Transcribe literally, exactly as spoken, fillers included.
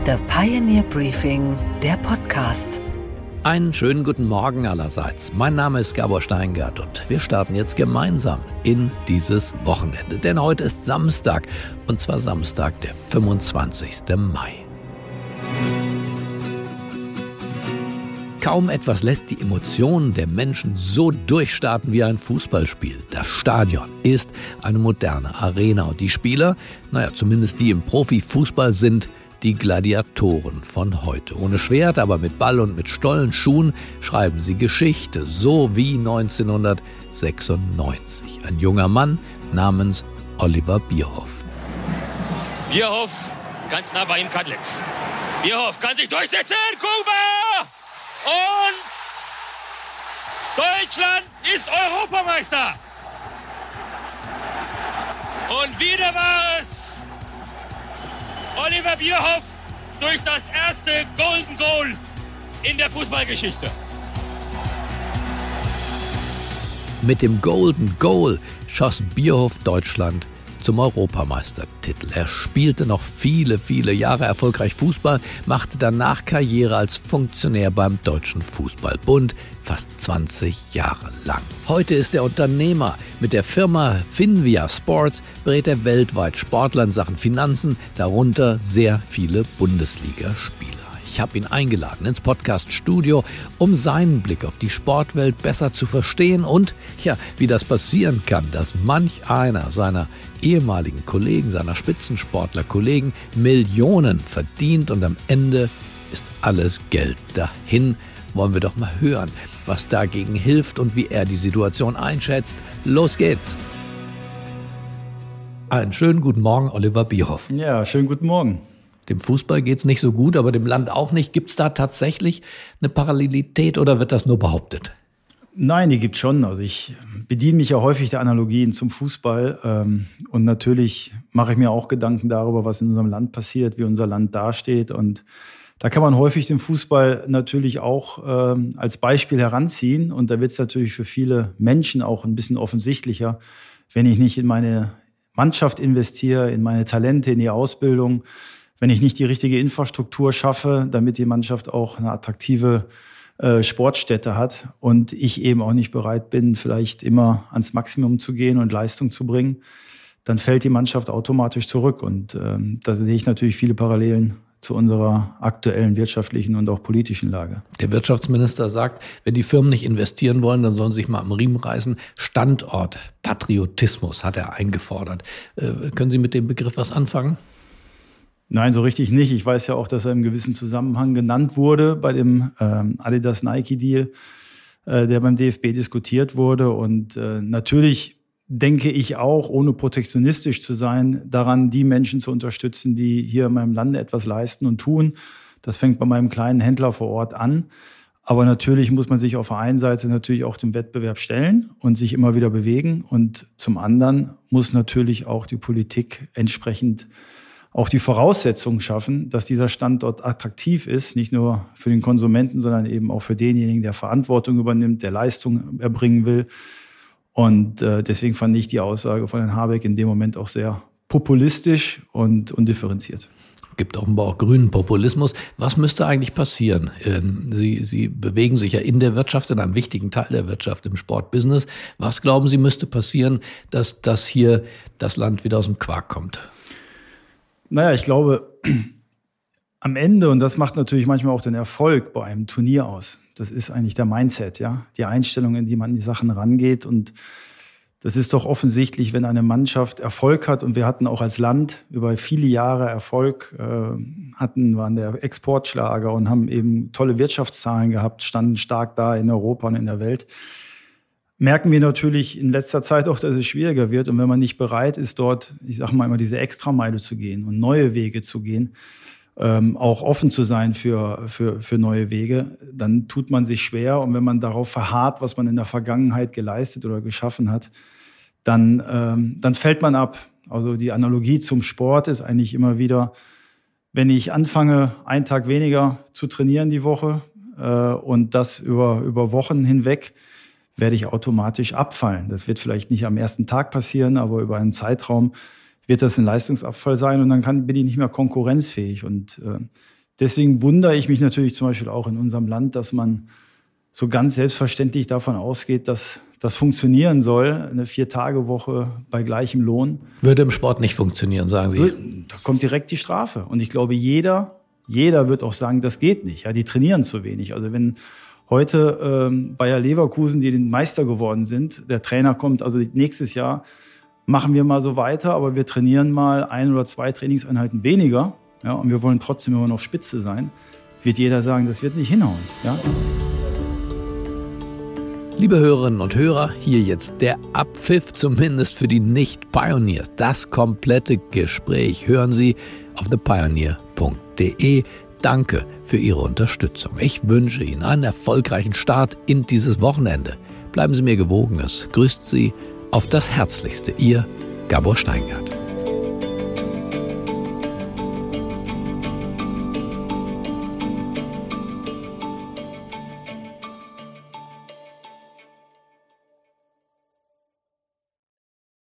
The Pioneer Briefing, der Podcast. Einen schönen guten Morgen allerseits. Mein Name ist Gabor Steingart und wir starten jetzt gemeinsam in dieses Wochenende. Denn heute ist Samstag, und zwar Samstag, der fünfundzwanzigsten Mai. Kaum etwas lässt die Emotionen der Menschen so durchstarten wie ein Fußballspiel. Das Stadion ist eine moderne Arena und die Spieler, naja, zumindest die im Profifußball, sind die Gladiatoren von heute. Ohne Schwert, aber mit Ball und mit Stollenschuhen schreiben sie Geschichte, so wie neunzehnhundertsechsundneunzig. Ein junger Mann namens Oliver Bierhoff. Bierhoff, ganz nah bei ihm Kadlitz. Bierhoff kann sich durchsetzen, Kuba! Und Deutschland ist Europameister! Und wieder war es Oliver Bierhoff durch das erste Golden Goal in der Fußballgeschichte. Mit dem Golden Goal schoss Bierhoff Deutschland zum Europameistertitel. Er spielte noch viele, viele Jahre erfolgreich Fußball, machte danach Karriere als Funktionär beim Deutschen Fußballbund, fast zwanzig Jahre lang. Heute ist er Unternehmer. Mit der Firma Finvia Sports berät er weltweit Sportler in Sachen Finanzen, darunter sehr viele Bundesligaspieler. Ich habe ihn eingeladen ins Podcast-Studio, um seinen Blick auf die Sportwelt besser zu verstehen und, ja, wie das passieren kann, dass manch einer seiner ehemaligen Kollegen, seiner Spitzensportler-Kollegen Millionen verdient und am Ende ist alles Geld dahin. Wollen wir doch mal hören, was dagegen hilft und wie er die Situation einschätzt. Los geht's! Einen schönen guten Morgen, Oliver Bierhoff. Ja, schönen guten Morgen. Dem Fußball geht's nicht so gut, aber dem Land auch nicht. Gibt's da tatsächlich eine Parallelität oder wird das nur behauptet? Nein, die gibt's schon. Also ich bediene mich ja häufig der Analogien zum Fußball. Ähm, und natürlich mache ich mir auch Gedanken darüber, was in unserem Land passiert, wie unser Land dasteht. Und da kann man häufig den Fußball natürlich auch ähm, als Beispiel heranziehen. Und da wird es natürlich für viele Menschen auch ein bisschen offensichtlicher, wenn ich nicht in meine Mannschaft investiere, in meine Talente, in die Ausbildung, wenn ich nicht die richtige Infrastruktur schaffe, damit die Mannschaft auch eine attraktive äh, Sportstätte hat und ich eben auch nicht bereit bin, vielleicht immer ans Maximum zu gehen und Leistung zu bringen, dann fällt die Mannschaft automatisch zurück. Und ähm, da sehe ich natürlich viele Parallelen zu unserer aktuellen wirtschaftlichen und auch politischen Lage. Der Wirtschaftsminister sagt, wenn die Firmen nicht investieren wollen, dann sollen sie sich mal am Riemen reißen. Standortpatriotismus hat er eingefordert. Äh, können Sie mit dem Begriff was anfangen? Nein, so richtig nicht. Ich weiß ja auch, dass er im gewissen Zusammenhang genannt wurde bei dem ähm, Adidas-Nike-Deal, äh, der beim D F B diskutiert wurde. Und äh, natürlich denke ich auch, ohne protektionistisch zu sein, daran, die Menschen zu unterstützen, die hier in meinem Lande etwas leisten und tun. Das fängt bei meinem kleinen Händler vor Ort an. Aber natürlich muss man sich auf der einen Seite natürlich auch dem Wettbewerb stellen und sich immer wieder bewegen. Und zum anderen muss natürlich auch die Politik entsprechend auch die Voraussetzungen schaffen, dass dieser Standort attraktiv ist, nicht nur für den Konsumenten, sondern eben auch für denjenigen, der Verantwortung übernimmt, der Leistung erbringen will. Und äh, deswegen fand ich die Aussage von Herrn Habeck in dem Moment auch sehr populistisch und undifferenziert. Es gibt offenbar auch grünen Populismus. Was müsste eigentlich passieren? Sie, Sie bewegen sich ja in der Wirtschaft, in einem wichtigen Teil der Wirtschaft, im Sportbusiness. Was glauben Sie, müsste passieren, dass, dass hier das Land wieder aus dem Quark kommt? Naja, ich glaube, am Ende, und das macht natürlich manchmal auch den Erfolg bei einem Turnier aus, das ist eigentlich der Mindset, ja, die Einstellung, in die man an die Sachen rangeht. Und das ist doch offensichtlich, wenn eine Mannschaft Erfolg hat, und wir hatten auch als Land über viele Jahre Erfolg, äh, hatten, waren der Exportschlager und haben eben tolle Wirtschaftszahlen gehabt, standen stark da in Europa und in der Welt. Merken wir natürlich in letzter Zeit auch, dass es schwieriger wird. Und wenn man nicht bereit ist, dort, ich sage mal immer, diese Extrameile zu gehen und neue Wege zu gehen, ähm, auch offen zu sein für, für, für neue Wege, dann tut man sich schwer. Und wenn man darauf verharrt, was man in der Vergangenheit geleistet oder geschaffen hat, dann, ähm, dann fällt man ab. Also die Analogie zum Sport ist eigentlich immer wieder, wenn ich anfange, einen Tag weniger zu trainieren die Woche äh, und das über, über Wochen hinweg, werde ich automatisch abfallen. Das wird vielleicht nicht am ersten Tag passieren, aber über einen Zeitraum wird das ein Leistungsabfall sein und dann kann, bin ich nicht mehr konkurrenzfähig. Und äh, deswegen wundere ich mich natürlich zum Beispiel auch in unserem Land, dass man so ganz selbstverständlich davon ausgeht, dass das funktionieren soll, eine Vier-Tage-Woche bei gleichem Lohn. Würde im Sport nicht funktionieren, sagen Sie. Da kommt direkt die Strafe. Und ich glaube, jeder, jeder wird auch sagen, das geht nicht. Ja, die trainieren zu wenig. Also wenn heute ähm, Bayer Leverkusen, die den Meister geworden sind, der Trainer kommt, also nächstes Jahr machen wir mal so weiter, aber wir trainieren mal ein oder zwei Trainingseinheiten weniger, ja, und wir wollen trotzdem immer noch Spitze sein, wird jeder sagen, das wird nicht hinhauen. Ja? Liebe Hörerinnen und Hörer, hier jetzt der Abpfiff zumindest für die Nicht-Pioneers. Das komplette Gespräch hören Sie auf the pioneer punkt de. Danke für Ihre Unterstützung. Ich wünsche Ihnen einen erfolgreichen Start in dieses Wochenende. Bleiben Sie mir gewogen. Es grüßt Sie auf das Herzlichste. Ihr Gabor Steingart.